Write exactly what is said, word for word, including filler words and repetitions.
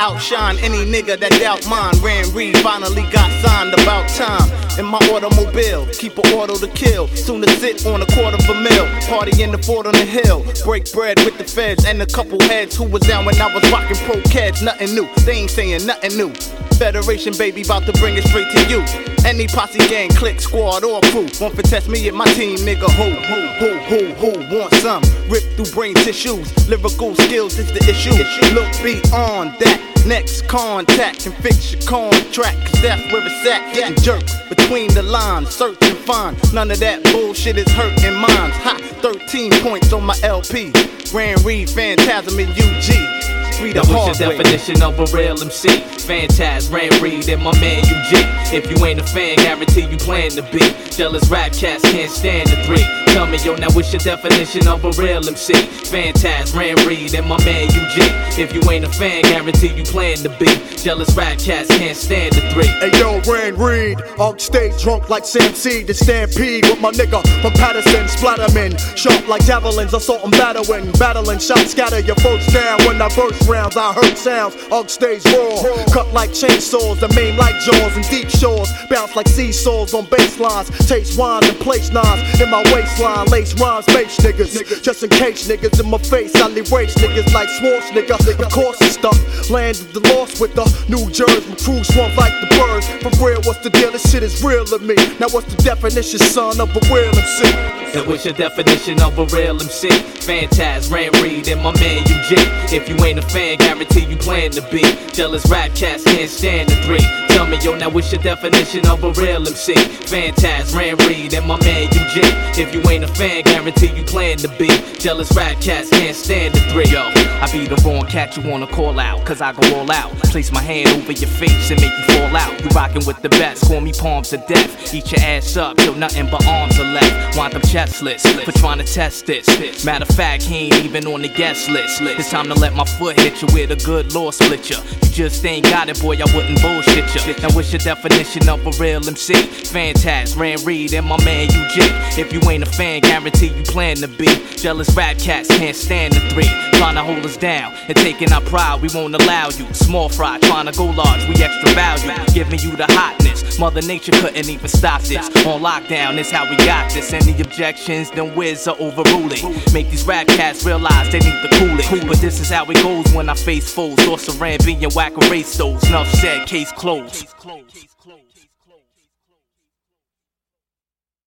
outshine any nigga that doubt mine. Ran Reed finally got signed, about time. In my automobile, keep an auto to kill. Soon to sit on a quarter of a mil. Party in the fort on the hill. Break bread with the feds and a couple heads who was down when I was rocking pro kids. Nothing new, they ain't saying nothing new. Federation baby, about to bring it straight to you. Any posse, gang, clique, squad, or crew want to test me and my team, nigga. Who, who, who, who, who want some? Rip through brain tissues. Lyrical skills is the issue. Look beyond that. Next contact and fix your contract, cause that's where it's at. Getting jerked between the lines, search and find. None of that bullshit is hurting minds. Ha, thirteen points on my L P. Ran Reed, Phantasm, and U G. That was your definition of a real M C. Phantaz, Ran Reed, and my man U G. If you ain't a fan, guarantee you plan to be. Jealous rap cats can't stand the three. Tell me, yo, now what's your definition of a real M C? Phantaz, Ran Reed, and my man U G. If you ain't a fan, guarantee you plan to be. Jealous rap cats can't stand the three. Hey yo, Ran Reed, on stage drunk like Sam Seed, the stampede with my nigga from Patterson, Splatterman, sharp like javelins, assault and battering, battling shots scatter your folks down when I burst rounds. I heard sounds, on stage raw, cut like chainsaws, the main like jaws and deep shores, bounce like seesaws on bass lines, taste wine and place nines in my waistline, lace rhymes, bass niggas, just in case niggas in my face, I erase niggas like Swartz nigga, of course it's stuff, land of the lost with the New Jersey, my crew swung like the birds, for real what's the deal, this shit is real to me, now what's the definition son of a real M C? That was your definition of a real M C. Phantaz, Ran Reed, and my man U G. If you ain't a fan, guarantee you plan to be. Jealous rap cats can't stand the three. Tell me, yo, now what's your definition of a real M C? Phantaz, Ran Reed, and my man U G. If you ain't a fan, guarantee you plan to be. Jealous rap cats can't stand the three. Yo, I be the wrong cat you wanna call out, cause I go all out. Place my hand over your face and make you fall out. You rockin' with the best, call me palms of death. Eat your ass up till nothing but arms are left. Want them chestless for trying to test this. Matter of fact, he ain't even on the guest list. It's time to let my foot hit you with a good law split ya. You just ain't got it, boy, I wouldn't bullshit ya. Now what's your definition of a real M C? Phantaz, Ran Reed, and my man U G. If you ain't a fan, guarantee you plan to be. Jealous rap cats can't stand the three. Trying to hold us down and taking our pride, we won't allow you. Small fry, trying to go large, we extra value. Giving you the hotness, Mother Nature couldn't even stop this. On lockdown, this how we got this. Any objections, then whiz are overruling. Make these rap cats realize they need to cool it. But this is how it goes when I face foes. Or Saran being whack erase those. Enough said, case closed.